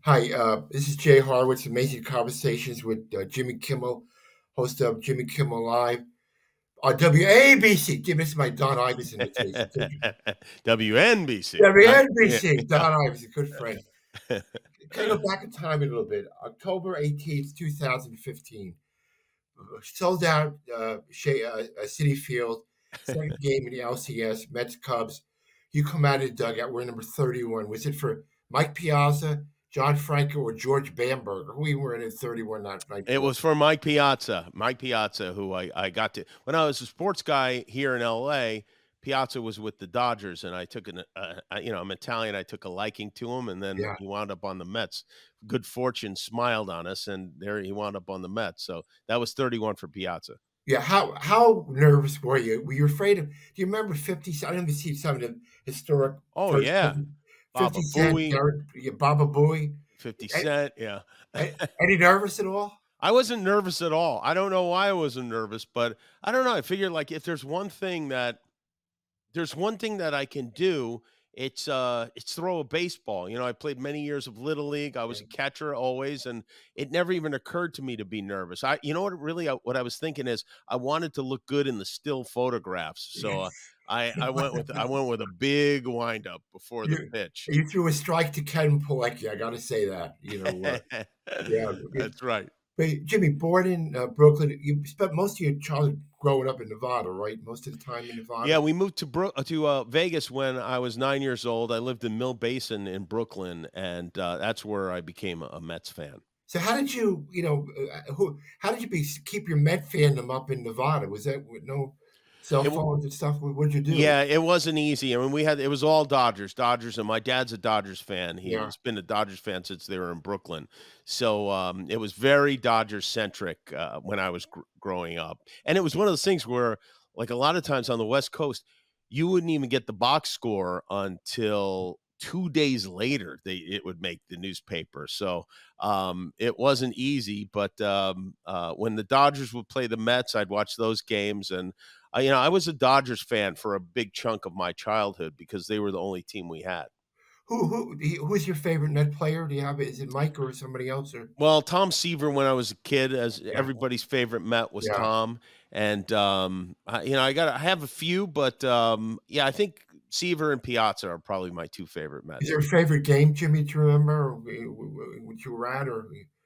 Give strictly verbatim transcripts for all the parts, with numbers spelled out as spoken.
Hi, uh, this is Jay Horwitz, Amazing Conversations with uh, Jimmy Kimmel, host of Jimmy Kimmel Live on W A B C. Give this is my Don Ives imitation. W N B C. I, yeah. W N B C, Don Ives, a good friend. Can I go back in time a little bit? October eighteenth, twenty fifteen. Sold out uh, Shea, uh, uh, City Field, second game in the L C S, Mets Cubs. You come out of the dugout, we're number thirty-one. Was it for Mike Piazza, John Franco, or George Bamberger? Who we were in at thirty-one night, night It four? was for Mike Piazza. Mike Piazza, who I, I got to when I was a sports guy here in L A. Piazza was with the Dodgers, and I took an, uh, I- you know, I'm Italian. I took a liking to him, and then Yeah. he wound up on the Mets. Good fortune smiled on us, and there he wound up on the Mets. So that was thirty-one for Piazza. Yeah, how how nervous were you? Were you afraid of? Do you remember fifty? I remember seeing some of the historic Oh first yeah, Baba fifty Cent, Booey, Garrett, yeah, Baba Booey. Fifty A- Cent. Yeah. a- Any nervous at all? I wasn't nervous at all. I don't know why I wasn't nervous, but I don't know. I figured like if there's one thing that there's one thing that I can do, it's uh it's throw a baseball. You know, I played many years of little league. I was a catcher always, and it never even occurred to me to be nervous. I you know what really I, what I was thinking is I wanted to look good in the still photographs. So uh, I I went with I went with a big windup before the You pitch. you threw a strike to Ken Polecki. I got to say that. You know, uh, yeah. That's right. But Jimmy, born in uh, Brooklyn, you spent most of your childhood growing up in Nevada, right? Most of the time in Yeah, Nevada. we moved to Bro- uh, to uh, Vegas when I was nine years old. I lived in Mill Basin in Brooklyn, and uh, that's where I became a, a Mets fan. So how did you, you know, uh, who? How did you be, keep your Met fandom up in Nevada? Was that with no cell It, w- phones and stuff? What would you do? yeah, it wasn't easy. I mean, we had it was all Dodgers, Dodgers, and my dad's a Dodgers fan. Yeah. He's been a Dodgers fan since they were in Brooklyn, so um, it was very Dodgers centric uh, when I was gr- growing up. And it was one of those things where, like a lot of times on the West Coast, you wouldn't even get the box score until two days later. They it would make the newspaper, so um, it wasn't easy. But um, uh, when the Dodgers would play the Mets, I'd watch those games and uh, you know, I was a Dodgers fan for a big chunk of my childhood because they were the only team we had. Who who do you- who's your favorite Met player? Do you have it? Is it Mike or somebody else? Or Well, Tom Seaver, when I was a kid, as yeah, everybody's favorite Met was yeah. Tom, and um, I, you know, I got I have a few, but um, yeah, I think Seaver and Piazza are probably my two favorite Is Mets. there a favorite game, Jimmy? Do you remember or, uh, what you were at, or did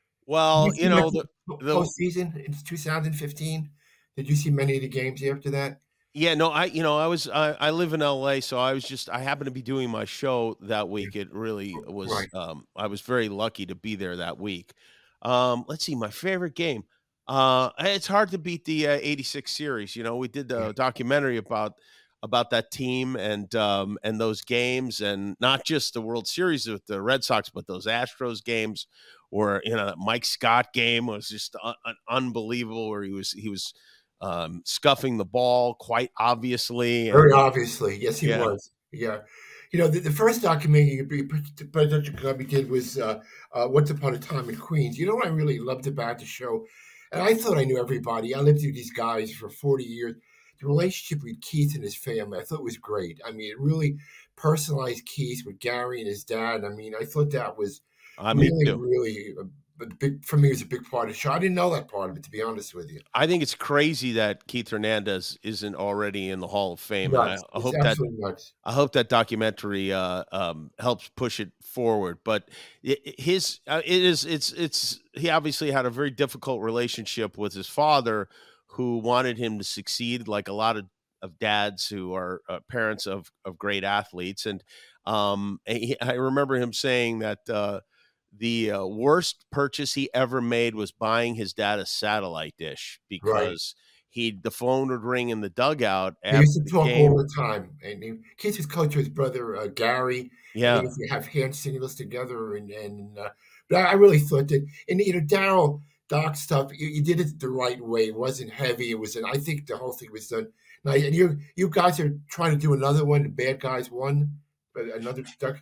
you Well, see you much know the of the postseason in twenty fifteen? Did you see many of the games after that? Yeah, no, I you know, I was I, I live in L A, so I was just I happened to be doing my show that Yeah. week. It really was Right. um I was very lucky to be there that week. Um let's see, my favorite game. Uh it's hard to beat the uh, eighty-six series. You know, we did Yeah. the documentary about about that team and um and those games and not just the World Series with the Red Sox, but those Astros games or you know, that Mike Scott game was just un- un- unbelievable where he was he was um, scuffing the ball quite obviously, Very and obviously, yes, he yeah, was. Yeah, you know, the, the first documentary President Kagame did was uh, uh, "Once Upon a Time in Queens." You know what I really loved about the show, and I thought I knew everybody. I lived with these guys for forty years. The relationship with Keith and his family, I thought was great. I mean, it really personalized Keith with Gary and his dad. I mean, I thought that was I me really, too. really a, a big for me. It was a big part of the show. I didn't know that part of it, to be honest with you. I think it's crazy that Keith Hernandez isn't already in the Hall of Fame, and I, Nuts! I It's hope that absolutely nuts. I hope that documentary uh, um, helps push it forward. But I his uh, it is it's it's he obviously had a very difficult relationship with his father, who wanted him to succeed, like a lot of of dads who are uh, parents of of great athletes. And um, he, I remember him saying that. Uh, the uh, worst purchase he ever made was buying his dad a satellite dish Right. because he the phone would ring in the dugout They after used to the talk all game. the time, and he, Keith was coach with his brother uh, Gary, and they Yeah, used to have hand signals together. And and uh, but I, I really thought that, and you know, Daryl Doc stuff, you, you did it the right way. It wasn't heavy. It was, and I think the whole thing was done nice. And you you guys are trying to do another one. The bad guys won, but another Doc.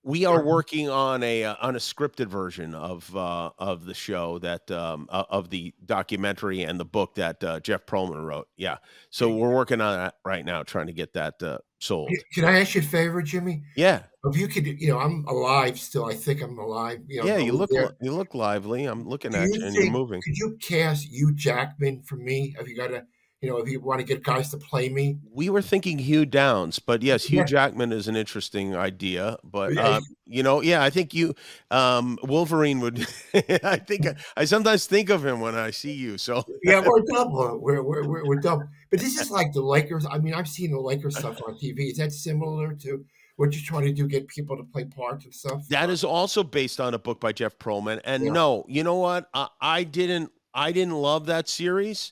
We are working on a uh, on a scripted version of uh, of the show that um, o- of the documentary and the book that uh, Jeff Pearlman wrote. Yeah, so we're working on that right now, trying to get that uh, Can sold. can I ask you a favor, Jimmy? Yeah, If you could, you know, I'm alive still. I think I'm alive. You know, yeah. You over look li- there. you look lively. I'm looking Do at you you, and you're think moving. could you cast Hugh Jackman for me? Have you got to, you know, if you want to get guys to play me? We were thinking Hugh Downs, but yes, Hugh Yeah, Jackman is an interesting idea. But yeah, uh, you know, yeah, I think you um, Wolverine would. I think I, I sometimes think of him when I see you. So yeah, we're double. We're we're we're, we're double. But this is like the Lakers. I mean, I've seen the Lakers stuff on T V. Is that similar to what you're trying to do? Get people to play parts and stuff? that is also based on a book by Jeff Pearlman. And Yeah, no, you know what? I, I didn't I didn't love that series.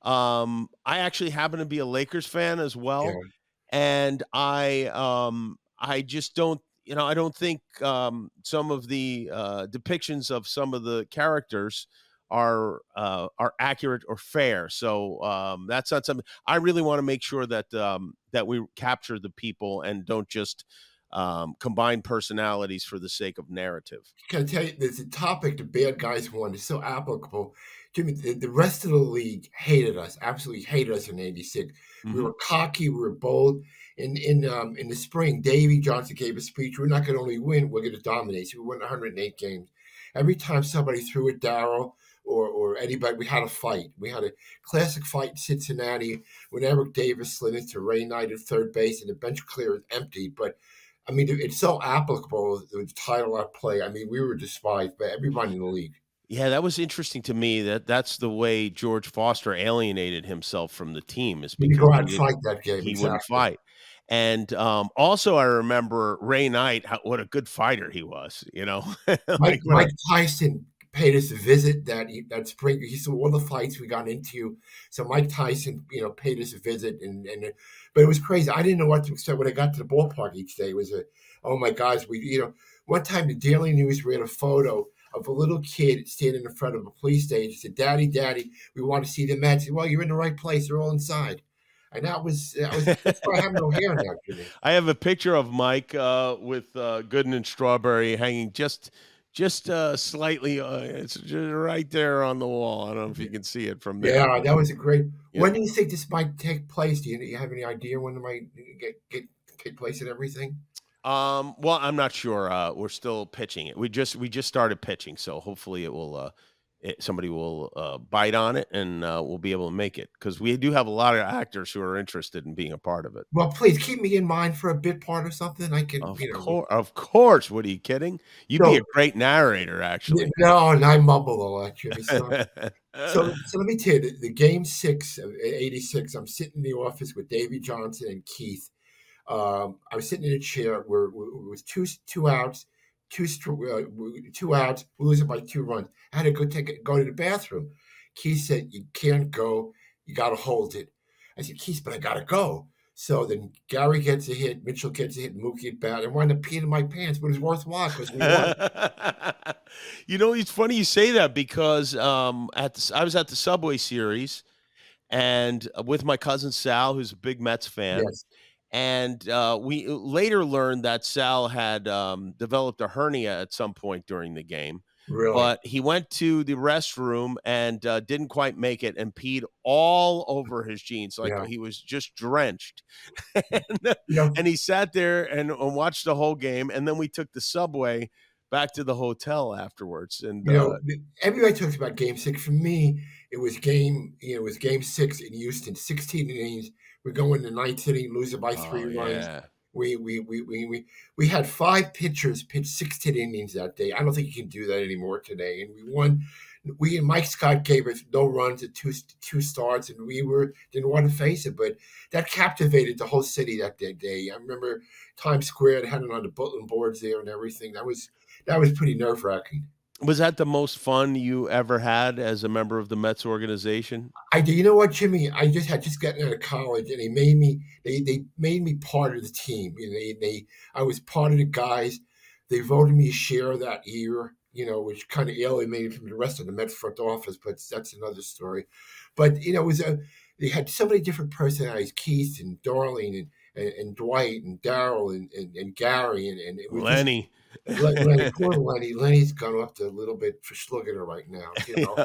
Um, I actually happen to be a Lakers fan as yeah. well, and I um I just don't you know I don't think um some of the uh depictions of some of the characters are uh are accurate or fair. So um that's not something I really want to make sure that um that we capture the people and don't just um combine personalities for the sake of narrative. Can I tell you, there's a topic the bad guys one is so applicable. Jimmy, the, the rest of the league hated us, absolutely hated us in eighty-six. We Mhm. were cocky, we were bold. In in um, in the spring, Davy Johnson gave a speech. We're not going to only win, we're going to dominate. So we won one hundred eight games. Every time somebody threw at Darryl or or anybody, we had a fight. We had a classic fight in Cincinnati when Eric Davis slid into Ray Knight at third base and the bench clear was empty. But I mean, it's so applicable, the title I play. I mean, we were despised by everybody in the league. Yeah, that was interesting to me that that's the way George Foster alienated himself from the team is We need to because go out he and didn't fight that game, he wouldn't exactly. fight. And um, also, I remember Ray Knight, how, what a good fighter he was. You know, Mike like what a Mike Tyson paid us a visit that e that spring. He saw all the fights we got into. So Mike Tyson, you know, paid us a visit, and and it- but it was crazy. I didn't know what to expect when I got to the ballpark each day. It was a, oh my gosh, we, you know, one time the Daily News ran a photo of a little kid standing in front of a police station. He said, "Daddy, Daddy, we want to see the Mets." I said, well, you're in the right place. They're all inside. And that was that was that's why I have no hair now, Jimmy. I have a picture of Mike uh, with uh, Gooden and Strawberry hanging just just uh, slightly. Uh, it's just right there on the wall. I don't know if you can see it from there. Yeah, But, that was a great. yeah. When do you think this might take place? Do you, you have any idea when it might get get take place and everything? Um, well, I'm not sure. Uh, we're still pitching it. We just we just started pitching, so hopefully it will. Uh, it, somebody will uh, bite on it, and uh, we'll be able to make it because we do have a lot of actors who are interested in being a part of it. Well, please keep me in mind for a bit part or something. I can, Of you know. course, of course. What are you kidding? You'd be So a great narrator, actually. no, and I mumble a lot, Jimmy. So so so let me tell you, the, the game six of eighty-six. I'm sitting in the office with Davy Johnson and Keith. Um, I was sitting in a chair where it was two two outs, two uh, two outs, we losing by two runs. I had to go take it, go to the bathroom. Keith said, "You can't go. You got to hold it." I said, "Keith, but I got to go." So then Gary gets a hit, Mitchell gets a hit, Mookie at bat. I wound up peeing in my pants, but it was worthwhile because we won. You know, it's funny you say that because um, at the, I was at the Subway Series and uh, with my cousin Sal, who's a big Mets fan, Yes, and uh, we later learned that Sal had um, developed a hernia at some point during the game. really. But he went to the restroom and uh, didn't quite make it and peed all over his jeans, like Yeah. he was just drenched. and, You know, and he sat there and, and watched the whole game. And then we took the subway back to the hotel afterwards. And You uh, know, the- everybody talks about Game Six. For me, it was game. You know, it was Game Six in Houston. Sixteen innings. We go in the ninth inning, lose it by three oh runs. yeah, We we we we we we had five pitchers pitch sixteen innings that day. I don't think you can do that anymore today. And we won. We and Mike Scott gave us no runs at two two starts, and we were didn't want to face it. But that captivated the whole city that day. I remember Times Square had it on the bulletin boards there and everything. That was that was pretty nerve wracking. was that the most fun you ever had as a member of the Mets organization? I do. You know what, Jimmy? I just had just gotten out of college, and they made me. They they made me part of the team. You know, they they. I was part of the guys. They voted me a share that year. You know, which kind of alienated from the rest of the Mets front office, but that's another story. But you know, it was a. They had so many different personalities, Keith and Darlene and and, and Dwight and Daryl and, and, and Gary and, and it was just Lenny. Lenny, poor Lenny. Lenny's gone up to a little bit for slugging right now, you know.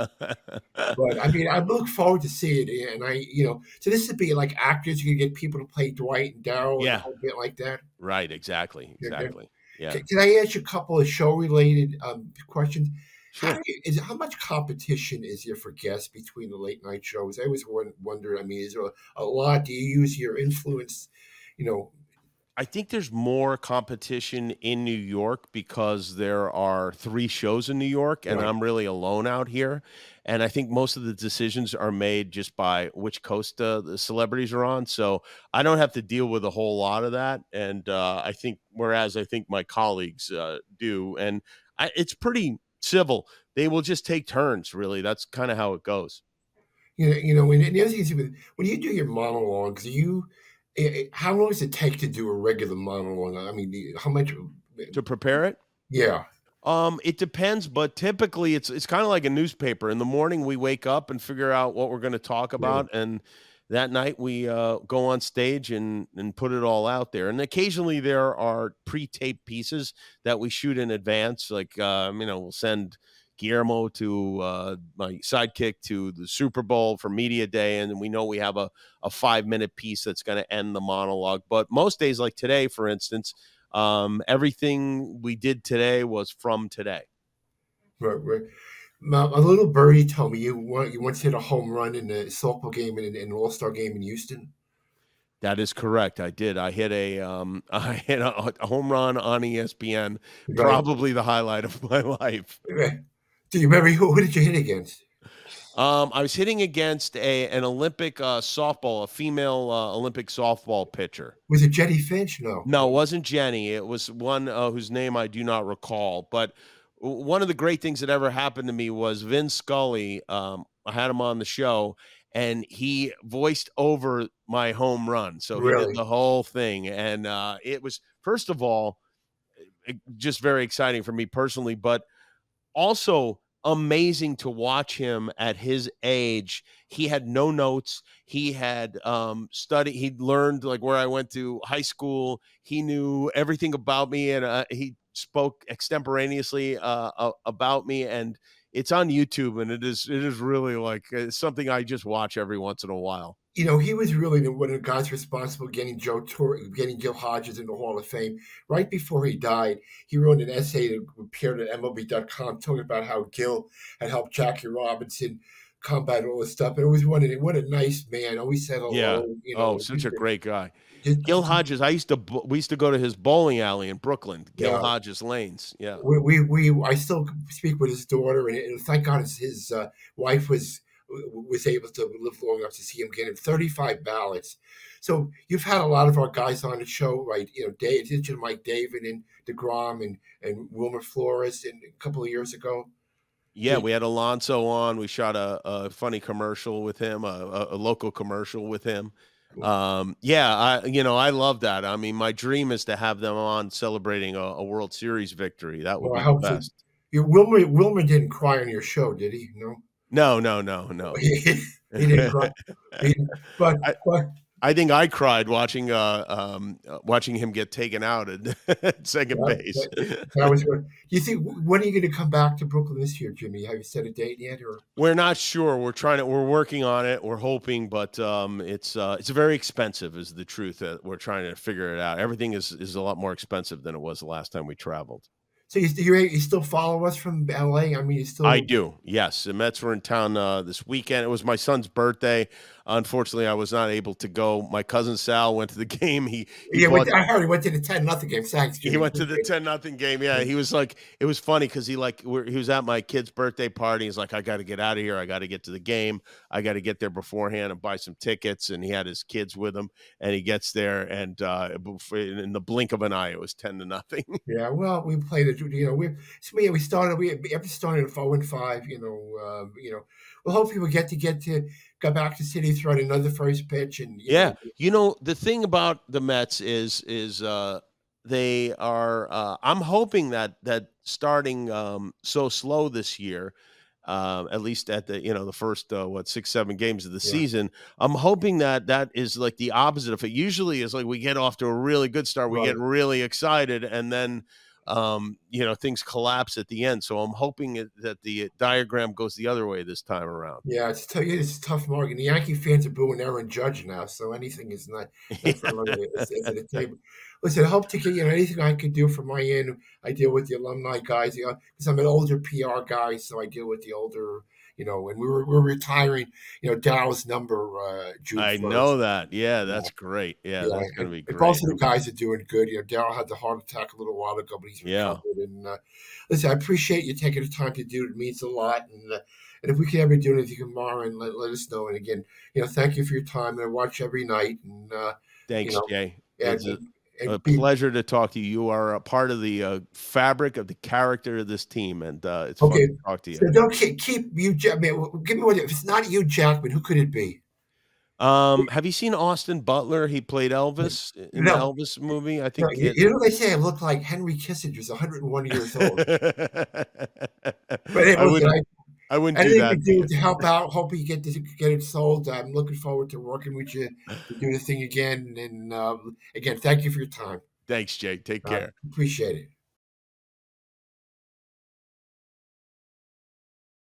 But I mean, I look forward to seeing it, and I, you know, so this would be like actors. You can get people to play Dwight and Daryl and a Yeah. whole bit like that. Right. Exactly. Okay. Exactly. Yeah. Can, can I ask you a couple of show related um, questions? How Sure. do you, is how much competition is there for guests between the late night shows? I always won- wonder. I mean, is there a, a lot? Do you use your influence? You know, I think there's more competition in New York because there are three shows in New York, and right? I'm really alone out here, and I think most of the decisions are made just by which coast, uh, the celebrities are on, so I don't have to deal with a whole lot of that, and, uh, I think whereas I think my colleagues, uh, do, and I it's pretty civil. They will just take turns, really, that's kinda how it goes. You know, you know, and, and the other thing is with, when you do your monologues, do you, eh, eh, how long does it take to do a regular monologue? I mean, the- how much? To prepare it? Yeah, Um, it depends, but typically it's it's kind of like a newspaper. In the morning, we wake up and figure out what we're going to talk yeah, about, and that night we uh, go on stage and and put it all out there. And occasionally there are pre-taped pieces that we shoot in advance. Like um, you know, we'll send Guillermo to uh, my sidekick to the Super Bowl for media day, and we know we have a a five minute piece that's going to end the monologue. But most days, like today, for instance. Um, everything we did today was from today. right, right. My, my little birdie told me you want you once hit a home run in a softball game in, in an All Star game in Houston. That is correct. I did. I hit a um, I hit a, a home run on E S P N. Right. Probably the highlight of my life. Right. Do you remember who, who did you hit against? Um, I was hitting against a an Olympic uh, softball, a female uh, Olympic softball pitcher. Was it Jenny Finch? No. No, it wasn't Jenny. It was one uh, whose name I do not recall. But w- one of the great things that ever happened to me was Vin Scully. Um, I had him on the show, and he voiced over my home run. So he did Really? the whole thing, and uh, it was first of all eh, just very exciting for me personally, but also amazing to watch him at his age. He had no notes. He had um studied, he'd learned like where I went to high school. He knew everything about me, and uh, he spoke extemporaneously uh, uh, about me, and it's on YouTube, and it is it is really like uh, something I just watch every once in a while. You know, he was really the, one of the guys responsible for getting Joe Torre, getting Gil Hodges in the Hall of Fame. Right before he died, he wrote an essay that appeared at M L B dot com talking about how Gil had helped Jackie Robinson combat all this stuff. And it was one of the, what a nice man. Always said Yeah. hello. You Oh, know, such just, a great guy. just, Gil just, Hodges, I used to bo- we used to go to his bowling alley in Brooklyn, Gil yeah. Hodges Lanes. Yeah. We, we, we, I still speak with his daughter, and, and thank God his, his uh, wife was was able to live long enough to see him get in thirty-five ballots. So you've had a lot of our guys on the show, right? You know, Dave, did you Mike David and DeGrom and and Wilmer Flores, and a couple of years ago. Yeah, Did, we had Alonso on. We shot a, a funny commercial with him, a, a, a local commercial with him. Um, yeah, I you know I love that. I mean, my dream is to have them on celebrating a, a World Series victory. That would well, I be the hope so. best. You, Wilmer Wilmer didn't cry on your show, did he? No, No, no, no, no. he, he didn't cry. He, but I, but I think I cried watching uh um uh, watching him get taken out at, at second that, base. that, that was good. Do you think when are you going to come back to Brooklyn this year, Jimmy? Have you set a date yet, or? We're not sure. We're trying to. We're working on it. We're hoping, but um, it's uh, it's very expensive. Is the truth that we're trying to figure it out. Everything is is a lot more expensive than it was the last time we traveled. So you, you you still follow us from L A? I mean, you I still do. Yes, the Mets were in town uh, this weekend. It was my son's birthday. Unfortunately, I was not able to go. My cousin Sal went to the game. He he yeah. bought Went, I heard he went to the ten nothing game. Thanks, He Jimmy. went to the ten nothing game. Yeah, he was like, it was funny because he like we're, he was at my kid's birthday party. He's like, I got to get out of here. I got to get to the game. I got to get there beforehand and buy some tickets. And he had his kids with him. And he gets there, and uh, in the blink of an eye, it was ten to nothing. Yeah, well, we played it. You know, we so we we started. We ever started at four and five. You know, uh, you know. Well, hopefully we get to get to go back to City, throw out another first pitch, and you Yeah, know, you know the thing about the Mets is is uh, they are. Uh, I'm hoping that that starting um, so slow this year. um, at least at the, you know, the first, uh, what, six, seven games of the Yeah. season. I'm hoping that that is like the opposite of it. Usually it's like we get off to a really good start, we get Right. really excited, and then, um, you know, things collapse at the end. So I'm hoping it, that the diagram goes the other way this time around. Yeah, it's tou it's a tough market. The Yankee fans are booing Aaron Judge now, so anything is not not for long is is at the table. Listen, I hope to get, you know, anything I could do from my end. I deal with the alumni guys, you know, because I'm an older P R guy, so I deal with the older, you know, and we were we're retiring, you know, Daryl's number uh, June I first. know that. Yeah, Yeah, that's great. Yeah, yeah, that's gonna and, be and both great. of the Um, guys are doing good. You know, Daryl had the heart attack a little while ago, but he's yeah. recovered. And uh, listen, I appreciate you taking the time to do it. It means a lot. And uh, and if we can ever do anything tomorrow, and let, let us know. And again, you know, thank you for your time. And I watch every night. And uh, you Thanks, know, Jay. and, It's a and a and be pleasure to talk to you. You are a part of the, uh, fabric of the character of this team, and, uh, it's fun okay. to talk to you. So don't keep, keep you, Jackman. Give me one. If it's not you, Jackman, who could it be? Um, have you seen Austin Butler? He played Elvis in the No, Elvis movie. I no. think You, it you know what they say? I look like Henry Kissinger's one hundred one years old. But hey, I listen, wouldn't I, I wouldn't do anything that we to do you. to help out, hope you get this, get it sold. I'm looking forward to working with you to do the thing again. And uh, again, thank you for your time. Thanks, Jay. Take Uh, care. appreciate it.